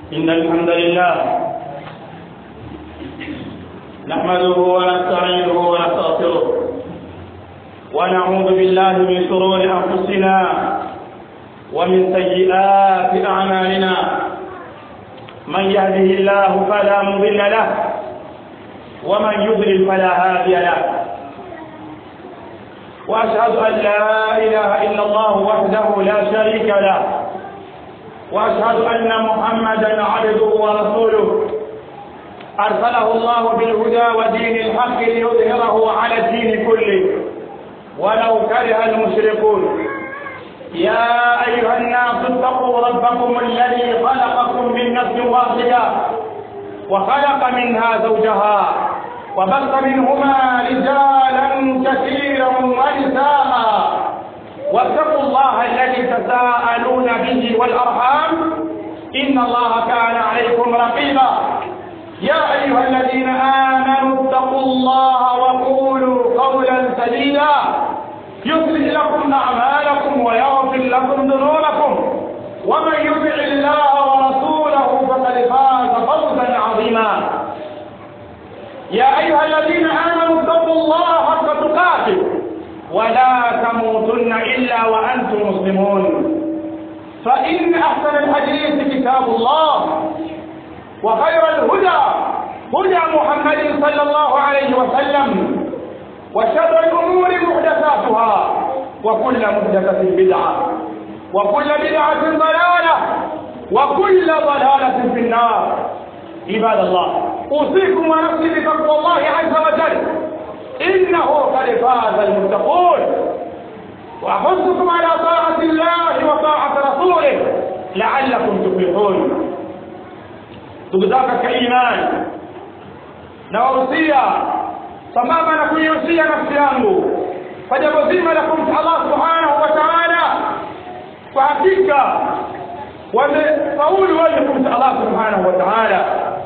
إن الحمد لله نحمده ونستعينه ونستغفره ونعوذ بالله من شرور أنفسنا ومن سيئات أعمالنا من يهده الله فلا مضل له ومن يضلل فلا هادي له وأشهد أن لا إله إلا الله وحده لا شريك له وأشهد أن محمدا عبده ورسوله أرسله الله بالهدى ودين الحق ليظهره على الدين كله ولو كره المشركون. يا أيها الناس اتقوا ربكم الذي خلقكم من نفس واحدة وخلق منها زوجها وبث منهما رجالا كثيرا ونساء واتقوا الله الذي تساءلون به والأرحام إن الله كان عليكم رقيبا. يا أيها الذين آمنوا اتقوا الله وقولوا قولا سديدا يصلح لكم أعمالكم ويغفر لكم ذنوبكم ومن يطع الله ورسوله فقد فاز فوزا عظيما. يا أيها الذين آمنوا اتقوا الله حق تقاته ولا تموتن إلا وأنتم مسلمون. فإن أحسن الحديث كتاب الله وخير الهدى هدى محمد صلى الله عليه وسلم وشر الأمور محدثاتها وكل محدثة بدعة وكل بدعة ضلالة وكل ضلالة في النار. عباد الله أوصيكم ونفسي بتقوى الله عز وجل إنه قد فاز المتقون وأحثكم على طاعة الله وطاعة رسوله لعلكم تفلحون. تقدرك كإيمان نوصية sambamba na kuihusia nafsi yangu kwa jambo zima la kumtii Allah subhanahu wa ta'ala. Kwa hakika wamefaulu wale kumtii Allah subhanahu wa ta'ala.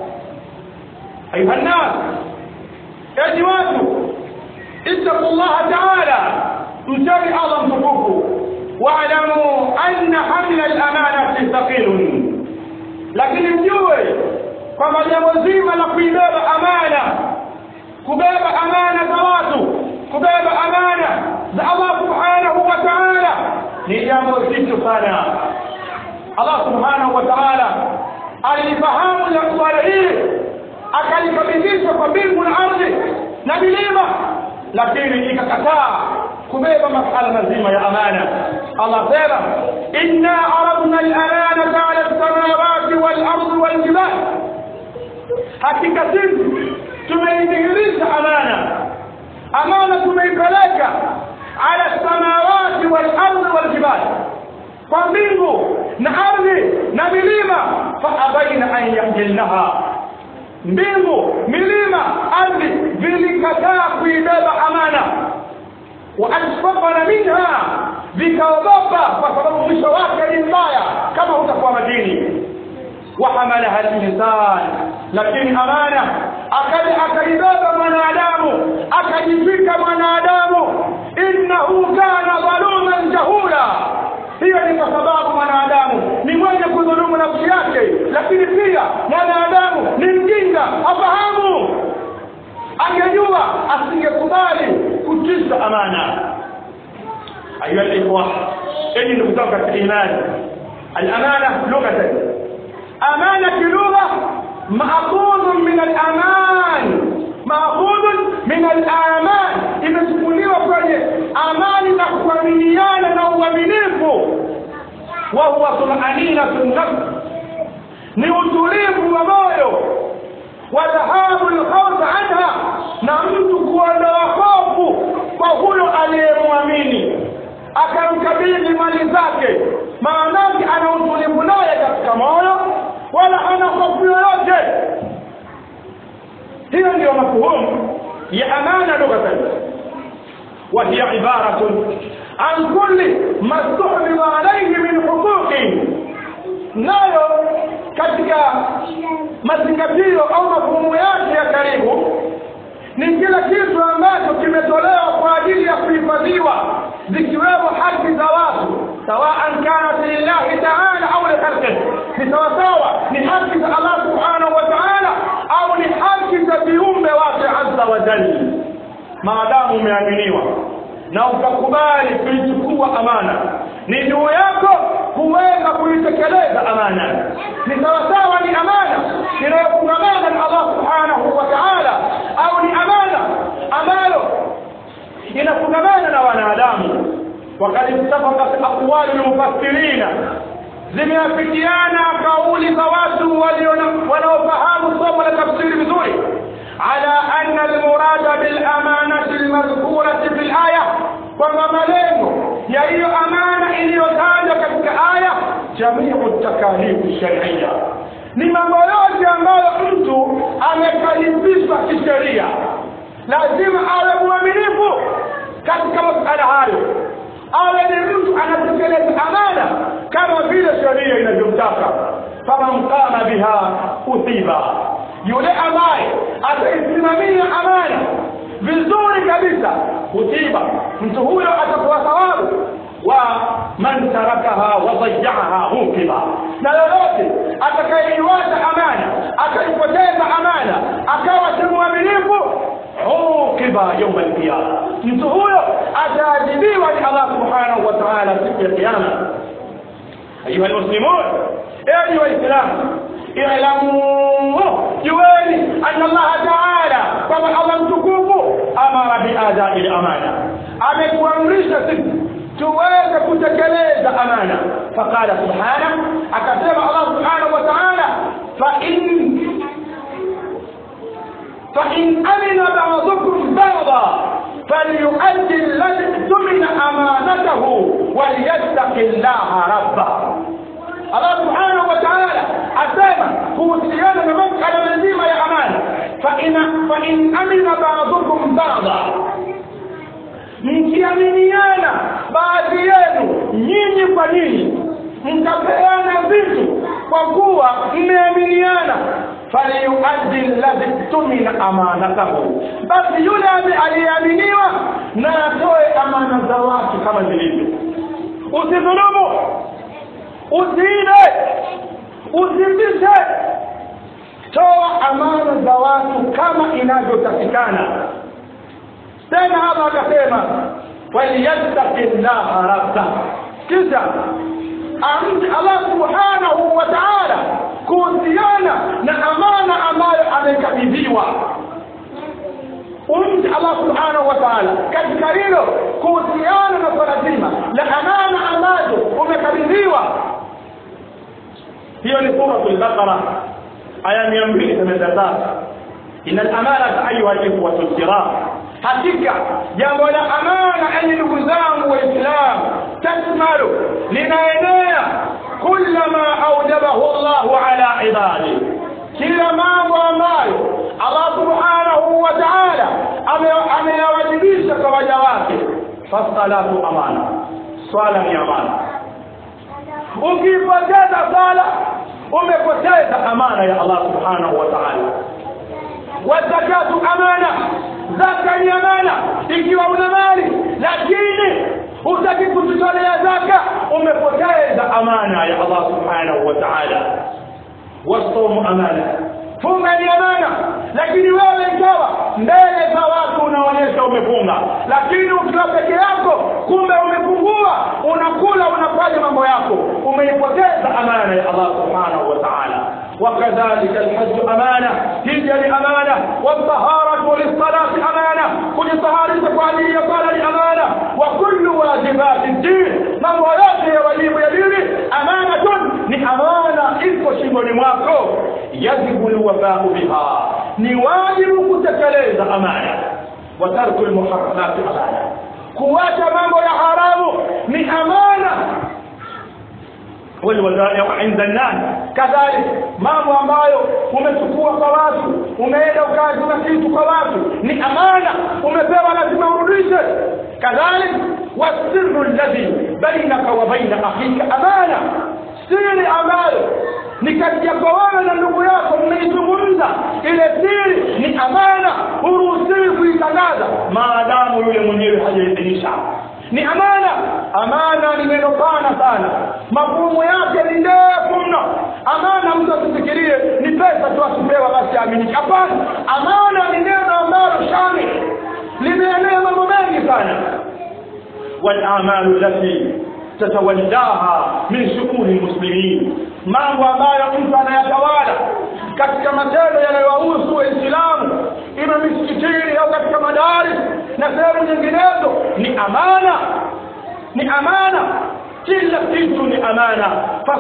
Ayuha nnas, enyi watu, ittaqullaha ta'ala, mcheni Allah mtukufu. Wa'lamu anna hamla al-amanati thaqilun, lakini mjue kwamba jambo zima la kuibeba amana, kubeba amana za watu, kubeba amana za Allah subhanahu wa ta'ala ni jambo zito sana. Allah subhanahu wa ta'ala alifahamu la swala hili akalikabidhisha kwa mbingu na ardhi na milima, lakini ikakataa kubeba masuala mazima ya amana. Allah sema inna aradna al-amanata 'ala as-samawati wal-ardi wal-jibal, hakika sisi tumeidhihirisha amana tumeipeleka ala samawati wal ardi wal jibal, kwa mbingu na ardhi na milima. Fa abaina an yahmilnaha, mbingu, milima, ardhi vilikataa kuibeba amana. Wa ashfaqna minha, vikaogopa kwa sababu mwisho wake ni mbaya kama utakuwa madini. وحملها الإنسان, lakini amana akaibeba mwanadamu, akajivika mwanadamu. Innahu kana zaluman jahula, hiyo ni kwa sababu mwanadamu ni mwenye kudhulumu nafsi yake, lakini pia mwanadamu ni mjinga, afahamu. Angejua asingekubali kutisha amana. Ayuha al-ikhwa, enyi ndugu zangu katika imani, al-amana lughatan, amana kilugha ma'khudh min al-aman, ma'khudh min al-aman, imechukuliwa kwenye amani na kuaminiana na uaminifu. Wa huwa tumaninatu nafs, ni utulivu wa moyo. Wa dhahabu al-khawf anha, na mtu kuondoa hofu kwa huyo aliyemwamini akamkabidhi mali zake, maana ana utulivu naye katika moyo wala hana hofu yoyote. Hiyo ndio mafhumu ya amana lughatan, wa hiya ibaratun an kulli ma tuhmila alayhi min huquqi, nayo katika mazingatio au mafhumu yake ya karibu ni kila kitu ambacho kimetolewa kwa ajili ya kuhifadhiwa, zikiwemo haki za watu, sawaan kanat lillahi ta'ala au li khalqihi, ni sawasawa ni haki za Allah subhanahu wa ta'ala au ni haki za viumbe wake azza wa jalla? Maadamu umeaminiwa na ukakubali kuichukua amana, ni juu yako kuweza kuitekeleza amana. Ni sawasawa ni amana inayofungamana na Allah subhanahu wa ta'ala au ni amana ambayo inafungamana na wanadamu. Wakati ittafaqat aqwalu al-mufassirin, zimeafikiana kauli za watu wanaofahamu somo la tafsiri vizuri, ala anna al-murada bil amanati al-madhkurati fil aya, kwamba malengo ya hiyo amana iliyotajwa katika aya jamiu takalifu sharia, ni mambo yote ambayo mtu amekalifishwa kisheria, lazima awe mwaminifu katika masuala hayo, awe ni mtu anatekeleza amana kama vile sheria inavyomtaka. Faman qama biha utiba, yule ambaye ataisimamia amana vizuri kabisa, utiba, mtu huyo atakuwa thawabu. Wa man tarakaha wa dhayyaha hukiba, na yoyote atakayeiwacha amana, akaipoteza amana, akawa si mwaminifu, hukiba yawm al-qiyama, mtu huyo ataadhibiwa ni Allah subhanahu wa ta'ala siku ya kiyama. Ayuha almuslimun, ayuha alislam, i'lamu, jueni anna Allah ta'ala, kwamba Allah mtukufu amara bi adai al-amana, ametuamrisha sisi tuweze kutekeleza amana. Faqala subhanahu, akasema Allah subhanahu wa ta'ala, fa in amina ba'dukum ba'da falyu'addi alladhi tumina amanatahu walyattaqillaha rabbahu. Allah subhanahu wa ta'ala asema kuhusiana na masuala mazima ya amana, fa in amina ba'dukum ba'da, mkiaminiana baadhi yenu nyinyi kwa nyinyi, mkapeana vitu kwa kuwa mmeaminiana, falyuaddi alladhi tumina amanatahu, basi yule aliyeaminiwa na atoe amana za watu kama zilivyo. Usidhulumu, usiibe, usibishe, toa amana za watu kama inavyotakikana. Tena hapa akasema waliyattaqillaha rabbahu, kisha Allah subhanahu wa ta'ala kuhusiana na amana ambayo amekabidhiwa. Allah subhanahu wa ta'ala katika hilo kuhusiana na swala zima la amana ambazo umekabidhiwa. Hiyo ni suratul Baqara aya 283. Inal amanata ayyuha al-ikhwatu al-kiram, hakika jambo la amana enyi ndugu zangu waislamu, tasmalu, linaenea kullama aujabahu Allahu ala ibadi, kila mambo ambayo Allah subhanahu wa ta'ala ameyawajibisha kwa waja wake. Fasalatu amana, swala ni amana. Ukipoteza sala umepoteza amana ya Allah subhanahu wa ta'ala. Wazakatu amana, zaka ni amana. Ikiwa una mali lakini hutaki kutolea zaka, umepoteza amana ya Allah subhanahu wa ta'ala. Wasawmu amana, funga ni amana, lakini wewe ikawa mbele za watu unaonyesha umefunga, lakini ukiwa peke yako kumbe umepungua, unakula unafanya mambo yako, umeipoteza amana ya Allah subhanahu wa ta'ala. وكذلك الحج أمانة، هي أمانة، والطهارة للصلاة أمانة، كل طهارة قالية قال أمانة، وكل واجبات الدين من ولاته وليم يدينه أمانة، لأمانة إذ شمل مواكو يجب الوفاء بها، نواجب كتكليز أمانة، وترك المحرمات أمانة، كوات مامو يا حرام من أمانة، والوزائع عند الناس كذلك. mambo ambayo umechukua kwa watu, umeenda ukazima kitu kwa watu, ni amana, umepewa lazima urudishe. Kadhalik wasirru alladhi bainaka wa baina akhika amana, siri ambayo ni kati yako wewe na ndugu yako mmeizungumza, ile siri ni amana, huruhusiwi kuitangaza maadamu yule mwenyewe hajaidhinisha. Ni amana. Amana ni neno pana sana, mafumo yake ni ndefu mno. Amana mtu asifikie afikirie ni pesa tu asipewa basi aminiki. Hapana, amana ni neno ambalo shani limeenea mambo mengi sana. Wal a'malu allati tatawallaha min shu'uni muslimin, mambo ambayo mtu anayatawala katika matendo yanayohusu Uislamu, ima misikitini au katika madaris na sehemu nyinginezo, ni amana. Ni amana, kila kitu ni amana.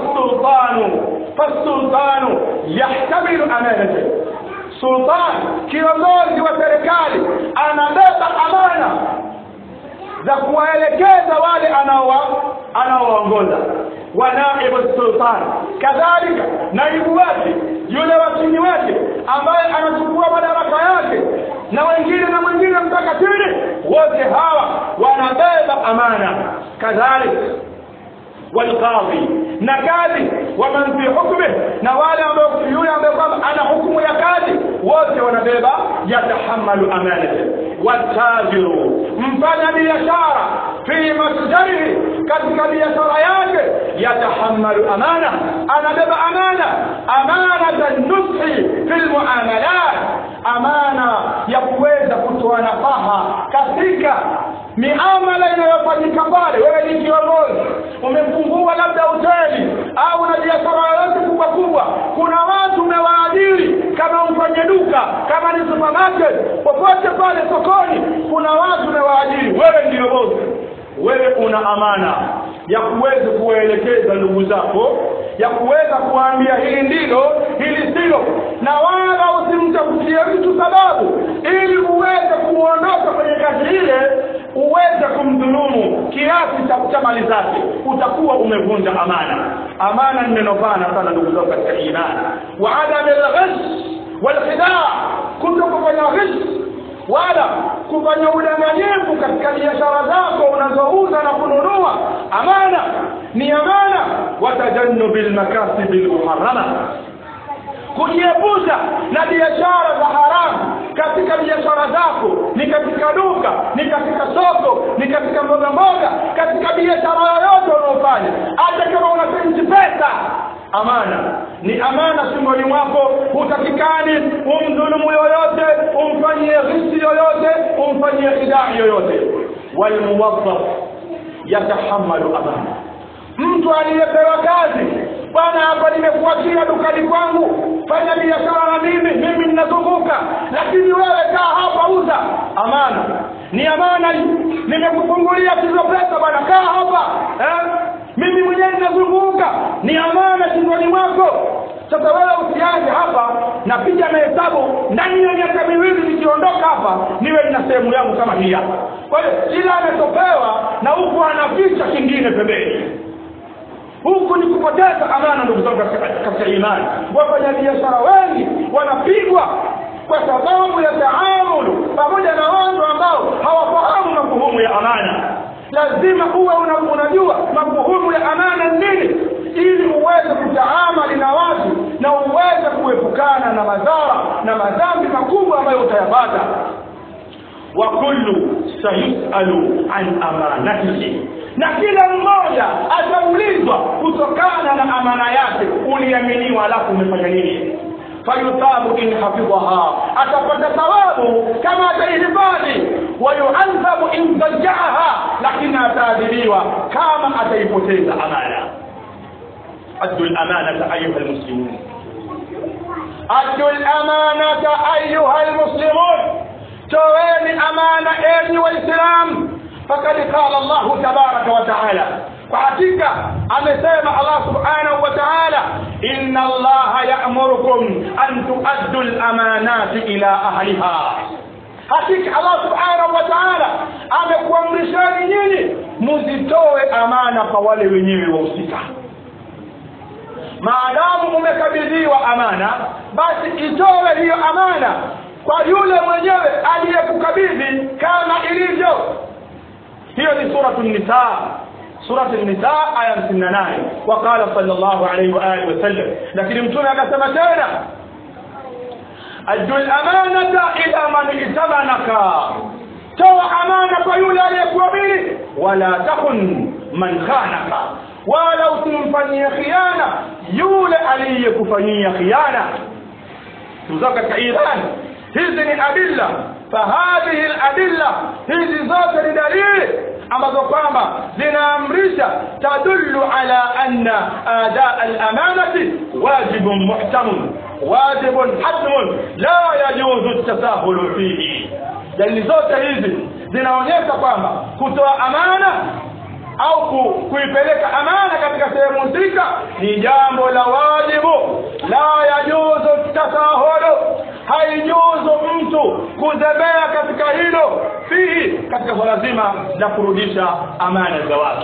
Fasultanu yahtamilu amanata. Sultan, kiongozi wa serikali, anabeba amana za kuwaelekeza wale anaowaongoza. Wa naibu sultan kadhalika, naibu wake, yule wasini wake ambaye anachukua madaraka yake, na wengine na mwingine mpaka chini, wote hawa wanabeba amana. Kadhalika والقاضي نكادي ومن في حكمه، na wale ambao yule ambaye ana hukumu ya kadhi, wote wanabeba yatahamalu amanata. Watajiru, mfanya biashara, fi masjarihi, katika biashara yake, yatahamalu amana, anabeba amana. Amanata nushi fil muamalat, amana ya kuweza kutoa nafaha katika miamala inayofanyika pale. Wewe ni kiongozi, umefungua labda hoteli au na biashara yote kubwa kubwa, kuna watu umewaajiri, kama mfanye duka, kama ni supermarket, popote pale sokoni, kuna watu umewaajiri. Wewe ndio bosi, wewe una amana ya kuweza kuelekeza ndugu zako, ya kuweza kuambia hili ndilo, hili silo, na wala usimtafutie mtu sababu ili uweze kuondoka kwenye kazi ile, uweze kumdhulumu kiasi cha mali zake, utakuwa umevunja amana. Amana ni neno pana sana ndugu zangu katika imani. Wa adam al-ghish wal khidaa, kutokufanya ghish wala kufanya udanganyifu katika biashara zako unazouza na kununua. Amana ni amana. Watajannubil makasibil muharrama, kujiepusha na biashara za haramu katika biashara zako, ni katika duka, ni katika soko, ni katika mboga mboga, katika biashara yoyote unayofanya, hata kama unapenzi pesa. Amana ni amana shingoni mwako. Hutakikani umdhulumu yoyote, umfanyie ghishi yoyote, umfanyie khidaa yoyote. Wal muwazzaf yatahamalu amana, mtu aliyepewa kazi, bwana hapa nimekuachia dukani kwangu, fanya biashara na mimi ninazunguka, lakini wewe kaa hapa uza. Amana ni amana. Nimekufungulia hizo pesa bwana, kaa hapa, mimi mwenyewe ninazunguka. Ni amana shingoni mwako. Sasa wewe usianze hapa na piga mahesabu, ndani ya miaka miwili nikiondoka hapa niwe nina sehemu yangu kama hii hapa. Kwa hiyo kila anatopewa na huku anaficha kingine pembeni. Huku ni kupoteza amana ndugu zangu katika imani. Wafanya biashara wengi wanapigwa kwa sababu ya taamulu pamoja na watu ambao hawafahamu mafuhumu ya amana. Lazima uwe unajua mafuhumu ya amana nini, ili uweze kutaamali na watu na uweze kuepukana na madhara na madhambi makubwa ambayo utayapata. Wa kullu sayusalu an amanatihi, na kila mmoja ataulizwa kutokana na amana yake uliaminiwa, alafu umefanya nini. Fayuthabu in hafidhaha, atapata thawabu kama ataihifadhi. Wa yu'adhabu in dajaha, lakini ataadhibiwa kama ataipoteza amana. Addul amanata ayuha almuslimun, addul amanata ayuha almuslimun, toweni amana enyi waislamu. Fakad qala Allah tabaraka wa taala, kwa hakika amesema Allah subhanahu wa ta'ala, inna Allah ya'murukum an tu'addu al-amanati ila ahliha. Hakika Allah subhanahu wa ta'ala amekuamrishani nyinyi muzitoe amana kwa wale wenyewe wahusika. Maadamu umekabidhiwa amana, basi itoe hiyo amana kwa yule mwenyewe aliyekukabidhi kama ilivyo. Hiyo ni suratul Nisaa, suratul Nisaa aya 58. Waqala sallallahu alayhi wa alihi wasallam, lakini mtume akasema tena, adul amanata ila man itamanaka, toa amana kwa yule aliyekuamini, wala takun man khanaka, wala usimfanyie khiana yule aliyekufanyia khiana. Mzaka katika Iran, hizi ni adilla. Fahadhihi aladilla, hizi zote ni dalili ambazo kwamba zinaamrisha tadullu ala anna adaa al-amanati wajibun muhtamun wajibun hatmun la yajuzu at-tasahulu fihi. Dalili zote hizi zinaonyesha kwamba kutoa amana au kuipeleka amana katika sehemu husika ni jambo la wajibu, la yajuzu at-tasahulu, haijuzu mtu kuzembea katika hilo fihi, katika swala zima la kurudisha amana za watu.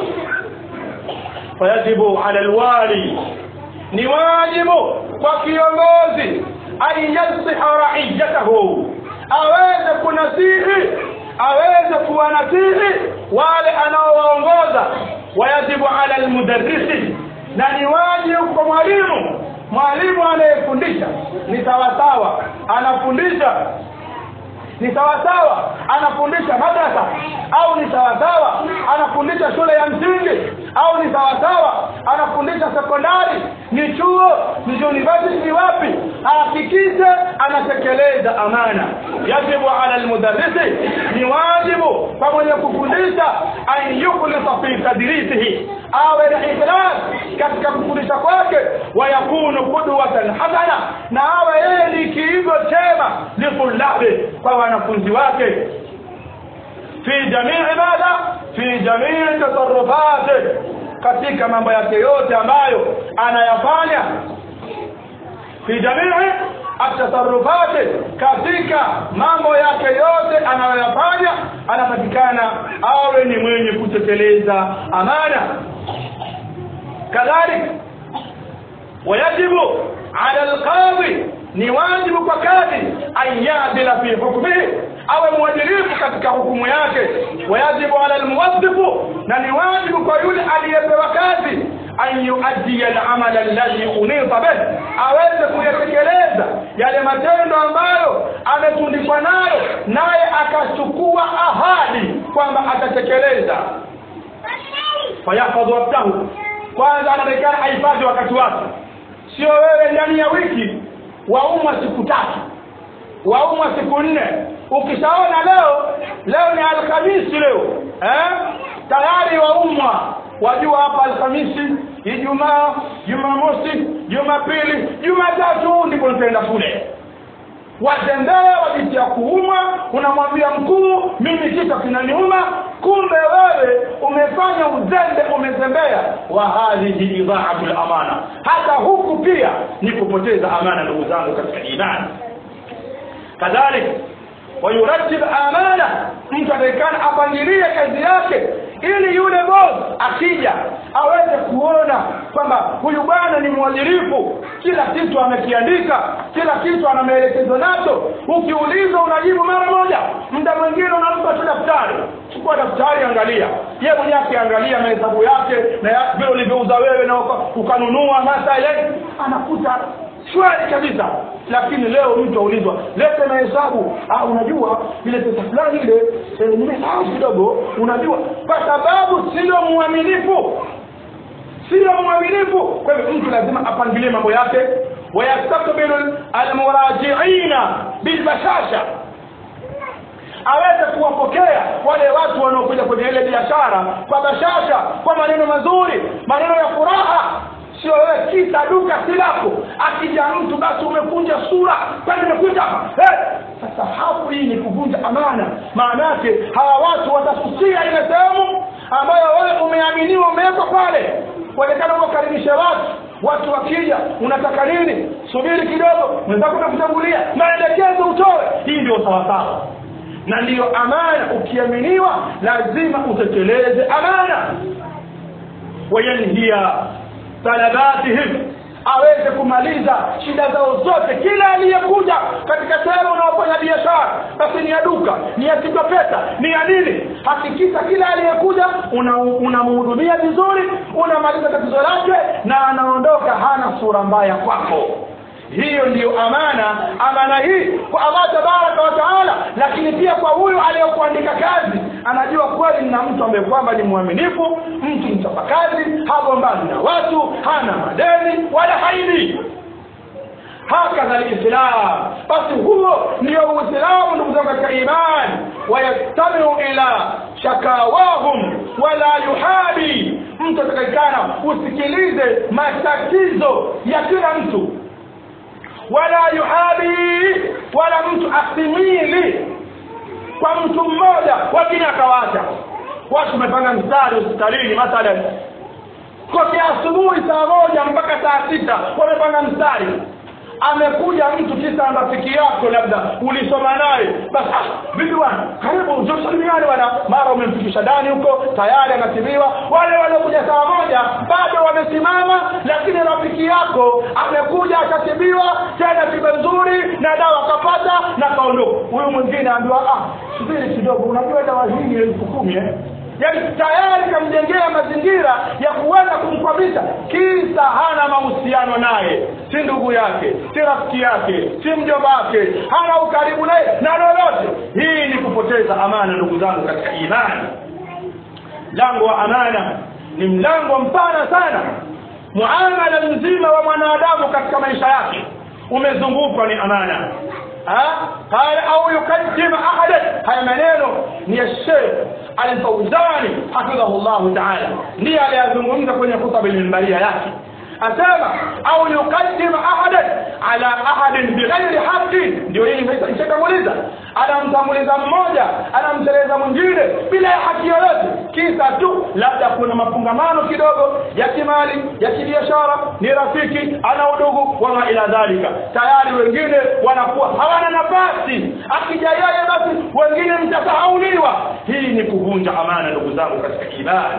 Fayajibu ala alwali, ni wajibu kwa kiongozi ayyansiha ra'iyatahu, aweze kunasihi, aweze kuwanasihi wale anaowaongoza. Wayajibu ala almudarrisi, na ni wajibu kwa mwalimu anayefundisha ni sawasawa anafundisha, ni sawasawa anafundisha madrasa, au ni sawasawa anafundisha shule ya msingi, au ni sawasawa anafundisha sekondari, ni chuo, ni university, wapi, hakikisha anatekeleza amana. Yajibu ala almudarrisi, ni wajibu kwa mwenye kufundisha an yukhlisa fi tadrisihi, awe na ikhlas katika kufundisha kwake, wa yakunu qudwatan hasana, na awe yeye ni kiigo chema litulabi, kwa wanafunzi wake, fi jamii ibada, fi jamii tasarrufati, katika mambo yake yote ambayo anayafanya, fi jamii atasarrufati, katika mambo yake yote anayoyafanya anapatikana awe ni mwenye kutekeleza amana. Kadhalika wajibu ala alqadhi, ni wajibu kwa kadhi ayadila fi hukmihi, awe mwadilifu katika hukumu yake. Wajibu ala almuwaddifu, na ni wajibu kwa yule aliyepewa kazi an yuaddi al-amal alladhi unita bih, aweze kuyatekeleza yale matendo ambayo ametundikwa nayo, naye akachukua ahadi kwamba atatekeleza. Fayahfadhu waqtahu, kwanza anatakana ahifadhi wakati wake. Sio wewe ndani ya wiki waumwa siku 3, waumwa siku 4, ukishaona leo ni Alhamisi, tayari waumwa, wajua hapa Alhamisi, Ijumaa, Jumamosi, Jumapili, Jumatatu ndipo nitaenda kule. Wazembea wajitia kuumwa, unamwambia mkuu mimi kichwa kinaniuma, kumbe wewe umefanya uzembe, umezembea. Wa hadhihi idha'atul amana, hata huku pia ni kupoteza amana, ndugu zangu katika imani. Kadhalika wayuratib amana, mtu atakana apangilie kazi yake, ili yule boss akija aweze kuona kwamba huyu bwana ni mwadilifu, kila kitu amekiandika, kila kitu ana maelekezo nacho. Ukiulizwa unajibu mara moja. Muda mwingine unampa tu daftari, chukua daftari, angalia. Yeye mwenyewe akiangalia mahesabu yake na vile ulivyouza wewe na ukanunua mathalan, anakuta shwari kabisa. Lakini leo mtu aulizwa, leta mahesabu, unajua ile pesa fulani ile nimesahau kidogo, unajua, kwa sababu sio muaminifu. Kwa hivyo mtu lazima apangilie mambo yake. Wayastakbilu almuraji'ina bilbashasha, aweze kuwapokea wale watu wanaokuja kwenye ile biashara kwa bashasha, kwa maneno mazuri, maneno ya furaha. Sio wewe kita duka silako, akija mtu basi umekunja sura, kwani umekuja hapa. Sasa hapo hii ni kuvunja amana. Maana yake hawa watu watasusia ile sehemu ambayo wewe umeaminiwa, umewekwa pale. Kuonekana ukaribisha watu wakija, unataka nini? Subiri kidogo, mwenzako atakutangulia, maelekezo utoe. Hii ndio sawa. Na ndio amana. Ukiaminiwa lazima utekeleze amana. Wayanhiya talabatihim, aweze kumaliza shida zao zote. Kila aliyekuja katika sehemu unaofanya biashara, basi ni ya duka, ni ya pesa, ni ya nini, hakikisha kila aliyekuja unamhudumia vizuri, unamaliza tatizo lake, na anaondoka hana sura mbaya kwako. hiyo ndiyo amana hii kwa Allah tabaraka wa taala. Lakini pia kwa huyu aliyokuandika kazi, anajua kweli na mtu ambaye kwamba ni muaminifu, mtu mchapakazi, hagombani na watu, hana madeni wala haidi. Hakadha al-Islam. Basi huo ndio Uislamu, ndugu zangu katika imani. Wayastamiu ila shakawahum wala yuhabi. Mtu atakayekana usikilize matatizo ya kila mtu, wala yuhabi, wala mtu asimili kwa mtu mmoja wengine akawaacha. Watu wamepanga mstari hospitalini mathalan, kwa asubuhi saa 1 mpaka saa 6 wamepanga mstari. Amekuja mtu kisa rafiki yako labda ulisoma naye, basi vipi bwana, karibu njoo salimiane bwana, mara umemfikisha ndani huko tayari anatibiwa. Wale waliokuja saa 1 bado wamesimama, lakini rafiki yako amekuja akatibiwa tena tiba nzuri na dawa akapata na kaondoka. Huyu mwingine ambiwa subiri kidogo, unajua dawa hii ni 10,000 Yaani tayari kamjengea mazingira ya kuweza kumkwamisha, kisa hana mahusiano naye, si ndugu yake, si rafiki yake, si mjomba wake, hana ukaribu naye na lolote. Hii ni kupoteza amana, ndugu zangu katika imani. Mlango wa amana ni mlango mpana sana. Muamala mzima wa mwanadamu katika maisha yake umezungukwa ni amana. قال أو يقدم أحدا. هاي maneno ni الشيخ Al-Fawzani hafidhahullah ta'ala, ndiye aliyazungumza kwenye khutba al-minbaria yake. Asema au yuqaddim ahadan ala ahadin bighairi haqqi. Ndio hii nishatanguliza, anamtanguliza mmoja anamteleza mwingine bila haki yoyote, kisa tu labda kuna mafungamano kidogo ya kimali, ya kibiashara, ni rafiki, ana udugu wala ila dhalika. Tayari wengine wanakuwa hawana nafasi, akija yeye basi wengine mtasahauliwa. Hii ni kuvunja amana, ndugu zangu katika imani.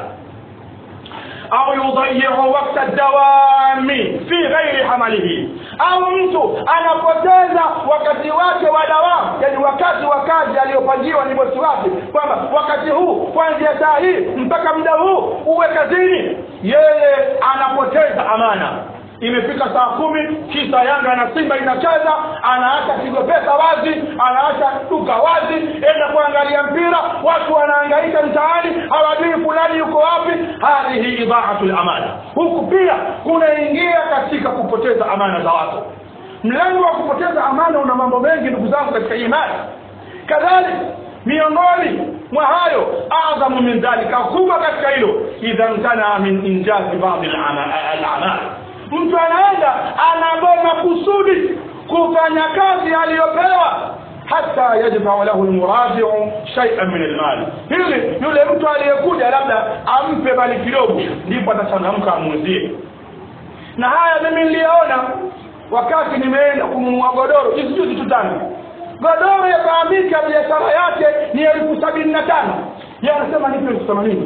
au yudhi'u waqta ad-dawami fi ghairi hamalihi, au mtu anapoteza wakati wake wa dawamu, yani wakati wa kazi aliyopangiwa ni bosi wake, kwamba wakati huu kuanzia saa hii mpaka muda huu uwe kazini, yeye anapoteza amana. Imefika saa 10 kisa Yanga na Simba inacheza, anaacha kigo pesa wazi, anaacha duka wazi, enda kuangalia mpira, watu wanahangaika mtaani, hawajui fulani yuko wapi. Hadihi idha'atul amana. Huku pia kunaingia katika kupoteza amana za watu. Mlango wa kupoteza amana una mambo mengi, ndugu zangu katika imani. Kadhalika miongoni mwa hayo, adhamu min dhalika, kubwa katika hilo, idhan kana min injazi ba'd al-a'mal. Mtu anaenda anagoma kusudi kufanya kazi aliyopewa, hata yajma'u lahu al-muraji'u shay'an min al-mal. Hili yule mtu aliyekuja labda ampe bali kidogo, ndipo atachangamka amuuzie. Na haya mimi niliona wakati nimeenda kununua godoro juzi tutano. Godoro ya fahamika biashara yake ni 75,000. Yeye anasema nipe 80,000.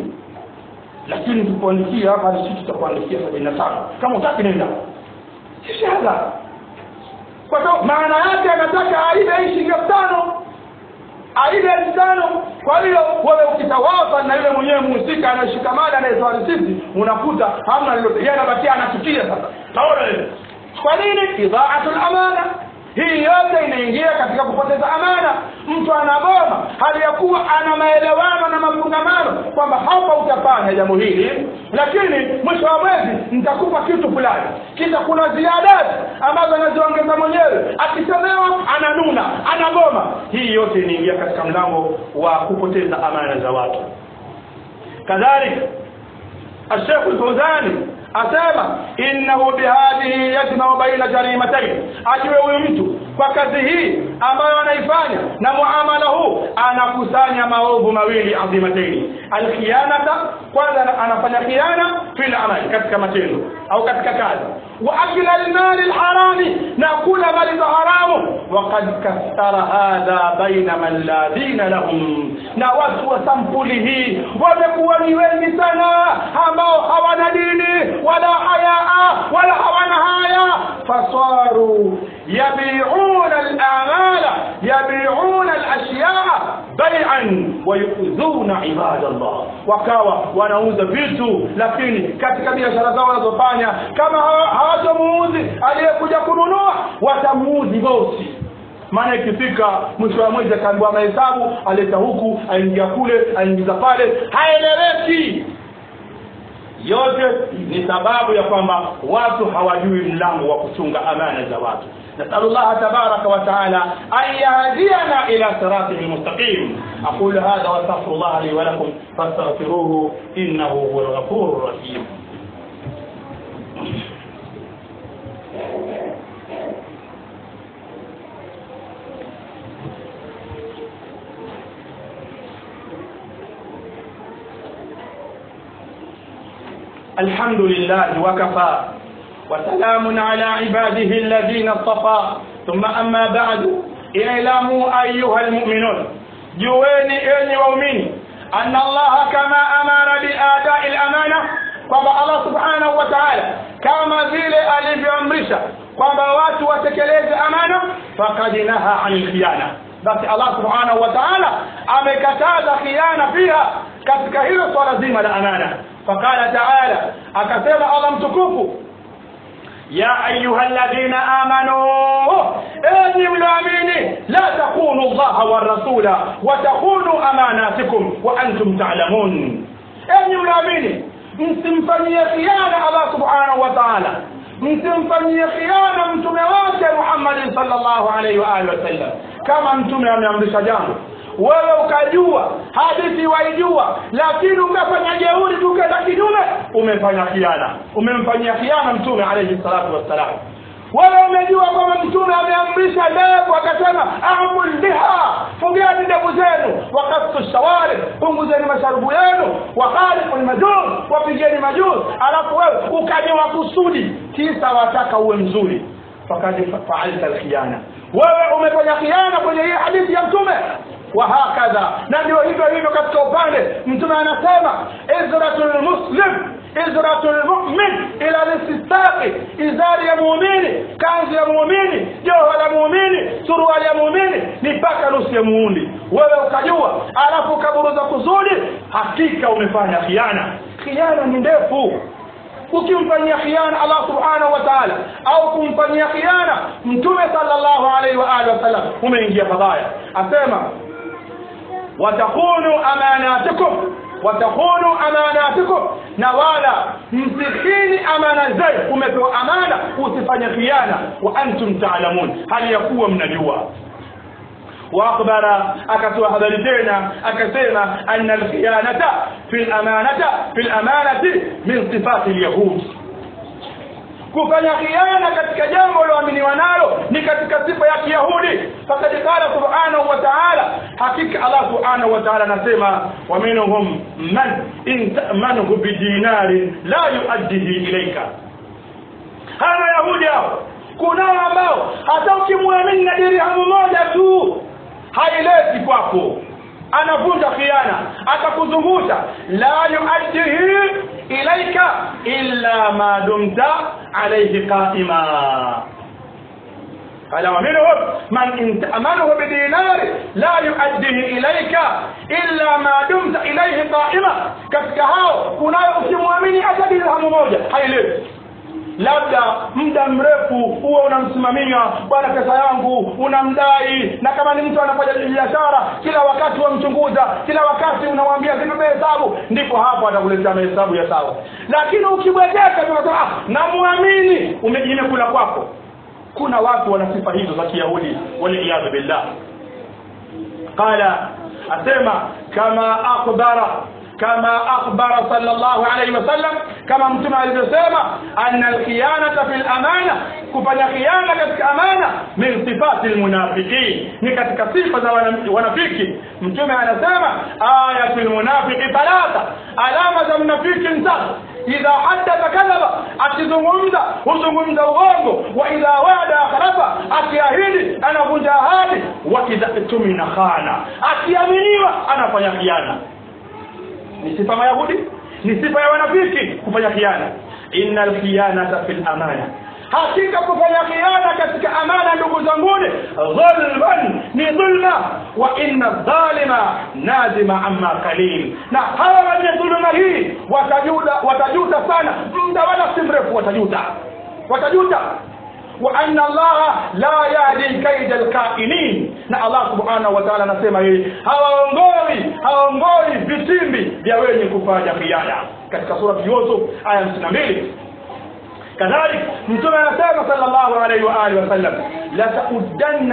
Lakini tukuandikia hapa sisi tutakuandikia 75. Kama utaki nenda. Sisi hapa. Kwa sababu maana yake anataka aibe shilingi 5,000. Aibe 5,000. Kwa hiyo wewe ukitawafa na yule mwenyewe mhusika anashikamana anaitwa risiti, unakuta hamna lolote. Yeye anabakia anachukia sasa. Naona ile. Kwa nini? Idha'atul amana. Hii yote inaingia katika kupoteza amana. Mtu anagoma hali ya kuwa ana maelewano na mafungamano kwamba hapa utafanya jambo hili, lakini mwisho wa mwezi nitakupa kitu fulani, kisha kuna ziada ambazo anaziongeza mwenyewe, akisemewa ananuna, anagoma. Hii yote inaingia katika mlango wa kupoteza amana za watu. Kadhalika الشيخ الفوزاني asema innahu bihadhihi yajma'u baina jarimatayn. Ajue huyu mtu kwa kazi hii ambayo anaifanya na muamala huu anakusanya maovu mawili adhimatayn. Alkhiyanata, kwanza anafanya khiana fil amali, katika matendo au katika kazi, wa akila almali alharami, na kula mali za haramu. Waqad kasara hadha baina man la dina lahum, na watu wa sampuli hii wamekuwa ni wengi sana ambao hawana dini wala hayaa wala hawana haya. Fasaru yabi'una al-a'mala, yabi'una al-ashya'a bay'an wa yu'dhuna ibadallah, wakawa wanauza vitu, lakini katika biashara zao wanazofanya kama hawatamuuzi aliyekuja kununua, watamuuzi bosi. Maana ikifika mwisho wa mwezi akaambiwa mahesabu, aleta huku, aingia kule, aingiza pale, haeleweki. Yote ni sababu ya kwamba watu hawajui mlango wa kuchunga amana za watu. Nasallallahu tabaraka wa taala an yahdiyana ila siratil mustaqim. Aqulu hadha wa astaghfirullah li wa lakum fastaghfiruhu innahu huwal ghafurur rahim. الحمد لله وكفى وسلام على عباده الذين اصطفى ثم أما بعد اعلموا أيها المؤمنون جواني أني وأميني أن الله كما أمر بأداء الأمانة kwamba Allah subhanahu wa ta'ala kama vile alivyoamrisha kwamba watu watekeleze amana, faqad naha 'anil khiyana, basi Allah subhanahu wa ta'ala amekataza khiana pia katika hilo swala zima la amana. فقال تعالى أكثر الله متكوف يا أيها الذين آمنوا أني ملامين لا تخونوا الله والرسول وتخونوا أماناتكم وأنتم تعلمون. أني ملامين msimfanyie khiana Allah subhanahu wa ta'ala, msimfanyie khiana mtume wake Muhammad sallallahu alaihi wa alihi wasallam. Kama mtume ameamrisha jambo, wewe ukajua hadithi waijua, lakini ukafanya jeuri tukenda kinyume, umefanya khiana, umemfanyia khiana mtume alayhi salatu wassalam. Wewe umejua kwamba mtume ameamrisha ndevu, akasema a'mul liha, fungeni ndevu zenu, waqassu shawari, punguzeni masharubu yenu, waqaliful majuz, wapigeni majuz, alafu wewe ukajua kusudi kisa wataka uwe mzuri, fakad fa'alta al-khiyana, wewe umefanya khiana kwenye hii hadithi ya mtume. وهكذا ndio hivyo katika upande mtume anasema izratul muslim izratul mu'min ila al-istaqi, izari ya muumini, kanzi ya muumini, joho la muumini, suruali ya muumini ni paka nusu ya muundi. Wewe ukajua alafu kaburuza kuzuri, hakika umefanya khiana. Khiana ni ndefu. Ukimfanyia khiana Allah subhanahu wa ta'ala au kumfanyia khiana mtume sallallahu alaihi wa alihi wasallam, umeingia pabaya. Asema watakunu amanatikum, na wala msikhini amana zenu. Umepewa amana, usifanye khiana, wa antum ta'lamun, hali yakuwa mnajua. واخبر اكتوا حدثنا akasema ان الخيانه في الامانه من صفات اليهود. Kufanya khiana katika jambo loaminiwa nalo ni katika sifa ya Kiyahudi. Fakad qala subhanahu wa ta'ala, hakika Allah subhanahu wa ta'ala anasema wa minhum man in ta'manhu bidinarin la yu'addihi ilayka. Hawa Yahudi hao kuna ambao hata ukimwamini na dirhamu moja tu haileti kwako, anavunja khiana, atakuzungusha. La yu'addihi ilayka illa ma dumta alayhi qa'ima. qala wa minhum man in ta'amalahu bidinar la yu'addihi ilayka illa ma dumta ilayhi qa'ima. Katika hao kunayo ukimwamini hata dirhamu moja haileti, labda muda mrefu huwa unamsimamia, bwana pesa yangu unamdai, na kama ni mtu anafanya biashara kila wakati wamchunguza, kila wakati unamwambia vipi hesabu, ndipo hapo atakuletea hesabu ya sawa. Lakini ukibweteka tunasema namuamini, umejinekula kwako. Kuna watu wana sifa hizo za Kiyahudi, wal billah. Qala asema kama akhbara sallallahu alayhi wasallam, kama mtume alivyosema, anna al-khiyanata fil amana, kufanya khiana katika amana min sifati al-munafiqin, ni katika sifa za wanafiki. Mtume anasema ayatul munafiqi thalatha, alama za mnafiki tatu: idha haddatha kadhaba, akizungumza huzungumza uongo, wa idha wa'ada akhlafa, akiahidi anavunja ahadi, wa idha tumina khana, akiaminiwa anafanya khiana. Ni sifa ya Yahudi, ni sifa ya wanafiki kufanya khiana. Innal khiyanata fil amana, hakika kufanya khiana katika amana ndugu zanguni dhulman ni dhulma wa inna dhalima nadima amma qalil na hawa wenye dhulma hii watajuta sana muda wala si mrefu watajuta wa anna Allah la yahdi kaida alkainin na Allah subhanahu wa ta'ala anasema yeye hawaongoi vitimbi vya wenye kufanya khiana katika sura Yusuf aya 52. كذلك متى anasema sallallahu alayhi wa alihi wasallam la ta'uddanna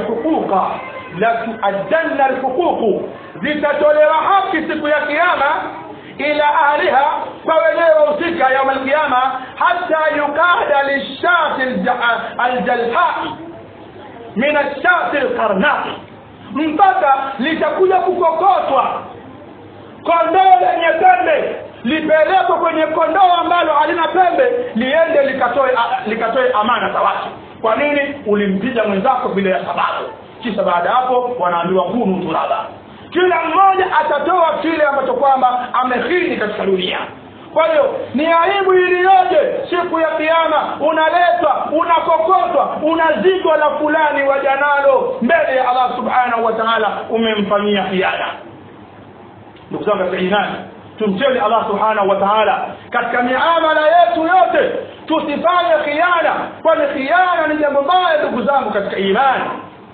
al-huquq zitatolewa haki siku ya kiyama ila ahliha kwa wenyewe husika يوم القيامه hatta yuqada lish-shati al-jalha min ash-shati al-qarna mpaka litakuja kukokotwa kondoo lenye pembe lipelekwe kwenye kondoo ambalo halina pembe liende likatoe amana za watu. Kwa nini? Ulimpiga mwenzako bila ya sababu. Kisha baada hapo wanaambiwa kunu turaba. Kila mmoja atatoa kile ambacho kwamba amehini katika dunia. Kwa hiyo ni aibu iliyoje siku ya kiyama unaletwa unakokotwa unazikwa la fulani wajanalo mbele ya Allah subhanahu wa ta'ala umemfanyia khiana. Ndugu zangu katika imani tumtende Allah subhanahu wa ta'ala katika miamala yetu yote tusifanye khiana kwani khiana ni jambo baya ndugu zangu katika imani.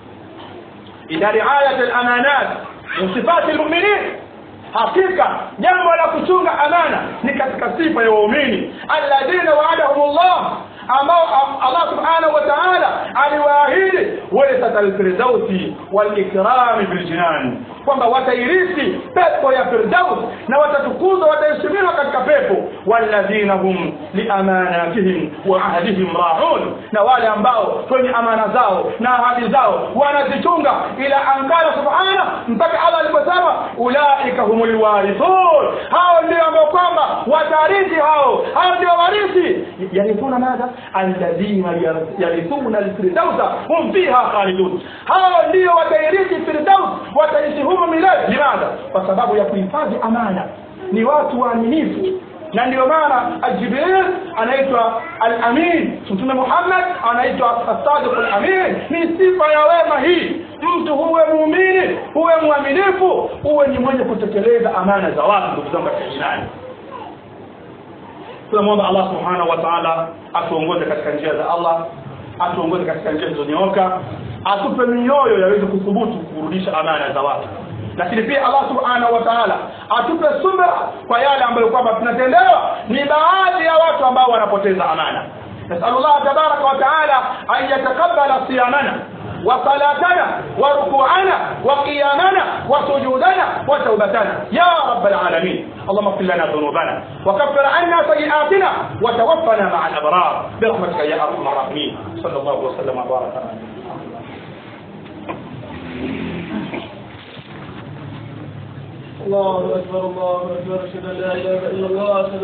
Ila riayat al-amanat min sifati al-mu'minin hakika jambo la kuchunga amana ni katika sifa ya waumini alladhina wa'adahumullah ambao Allah subhanahu wa ta'ala aliwaahidi walisatal firdausi wal ikram bil jinan kwamba watairithi pepo ya firdaus na watatukuzwa wataheshimiwa katika pepo walladhina hum li amanatihim wa ahdihim ra'un na wale ambao kwenye amana zao na ahadi zao wanazichunga ila ankala subhanahu mpaka Allah aliposema ulaika humul warithun hao ndio ambao kwamba watarithi hao ndio warithi yarithuna nada alladhina yarithuna al-firdausa hum fiha khalidun hao ndio watairithi firdaus wataishi humo milele. Limadha? Kwa sababu ya kuhifadhi amana ni watu waaminifu na ndio maana Jibril anaitwa al-amin Mtume Muhammad anaitwa as-sadiq al-amin ni sifa ya wema hii mtu huwe muumini huwe mwaminifu huwe ni mwenye kutekeleza amana za watu ndugu zangu katika imani. Tunamwomba Allah subhanahu wa ta'ala atuongoze katika njia za Allah atuongoze katika njia zilizonyooka atupe mioyo yaweze kuthubutu kurudisha amana za watu lakini pia Allah subhanahu wa ta'ala atupe subra kwa yale ambayo kwamba tunatendewa ni baadhi ya watu ambao wanapoteza amana. Nasallallahu tabaraka wa ta'ala an yataqabbala siyamana wa salatana wa ruku'ana wa qiyamana wa sujudana wa tawbatana ya rabbal alamin. اللهم اغفر لنا ذنوبنا وكفر عنا سيئاتنا وتوفنا مع الابرار برحمتك يا ارحم الراحمين. صلى الله وسلم وبارك على الله أكبر الله أكبر أشهد أن لا إله إلا الله.